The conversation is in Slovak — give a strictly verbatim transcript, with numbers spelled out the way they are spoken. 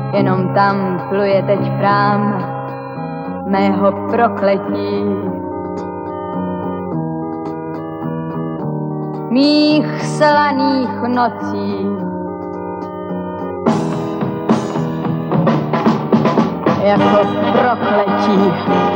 jenom tam pluje teď prám mého prokletí. Mých slaných nocí. Jako prokletí.